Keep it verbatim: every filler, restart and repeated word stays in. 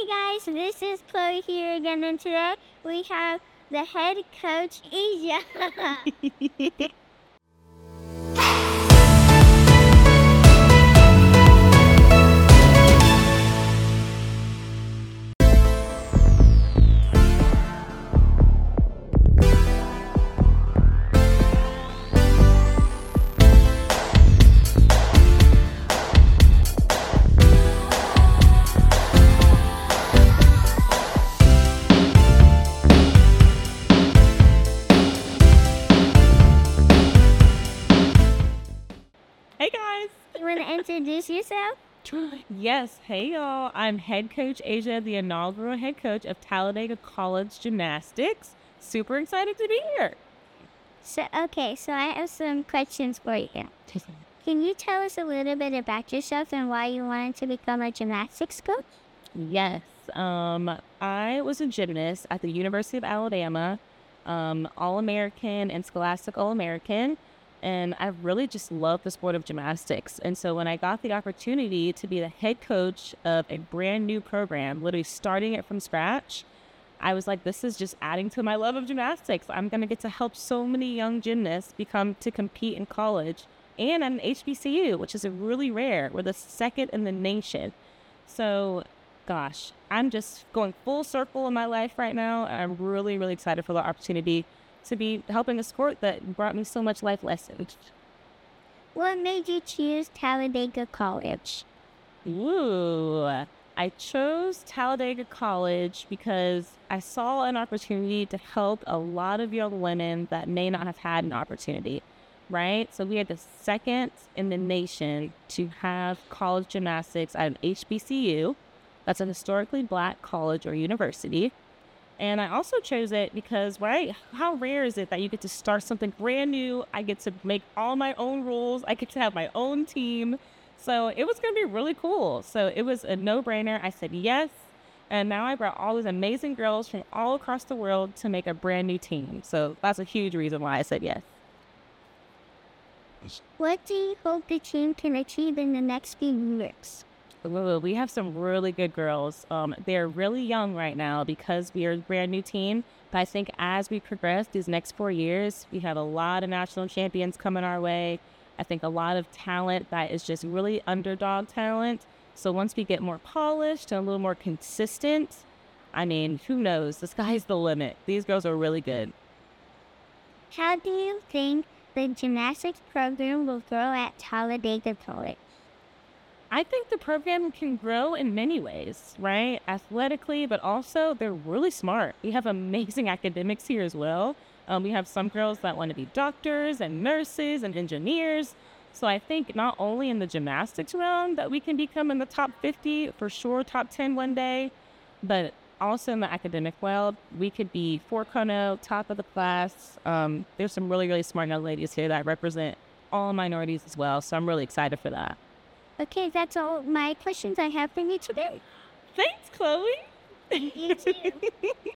Hey guys, this is Chloe here again, and today we have the head coach, Asia. Hey guys! You want to introduce yourself? Yes, hey y'all. I'm head coach Asia, the inaugural head coach of Talladega College Gymnastics. Super excited to be here. So, okay, so I have some questions for you. Can you tell us a little bit about yourself and why you wanted to become a gymnastics coach? Yes, um, I was a gymnast at the University of Alabama, um, All-American and Scholastic All-American, and I really just love the sport of gymnastics. And so when I got the opportunity to be the head coach of a brand new program, literally starting it from scratch, I was like, this is just adding to my love of gymnastics. I'm going to get to help so many young gymnasts become to compete in college and at an H B C U, which is a really rare. We're the second in the nation. So, gosh, I'm just going full circle in my life right now. I'm really, really excited for the opportunity to be helping a sport that brought me so much life lessons. What made you choose Talladega College? Ooh, I chose Talladega College because I saw an opportunity to help a lot of young women that may not have had an opportunity, right? So we are the second in the nation to have college gymnastics at an H B C U. That's a historically Black college or university. And I also chose it because, right, how rare is it that you get to start something brand new? I get to make all my own rules. I get to have my own team. So it was going to be really cool. So it was a no-brainer. I said yes. And now I brought all these amazing girls from all across the world to make a brand new team. So that's a huge reason why I said yes. What do you hope the team can achieve in the next few years? Ooh, we have some really good girls. Um, they're really young right now because we are a brand new team. But I think as we progress these next four years, we have a lot of national champions coming our way. I think a lot of talent that is just really underdog talent. So once we get more polished and a little more consistent, I mean, who knows? The sky's the limit. These girls are really good. How do you think the gymnastics program will grow at Talladega College? I think the program can grow in many ways, right? Athletically, but also they're really smart. We have amazing academics here as well. Um, we have some girls that want to be doctors and nurses and engineers. So I think not only in the gymnastics realm that we can become in the top fifty, for sure, top ten one day, but also in the academic world, we could be four chrono, top of the class. Um, there's some really, really smart young ladies here that represent all minorities as well. So I'm really excited for that. Okay, that's all my questions I have for you today. Thanks, Chloe. You too.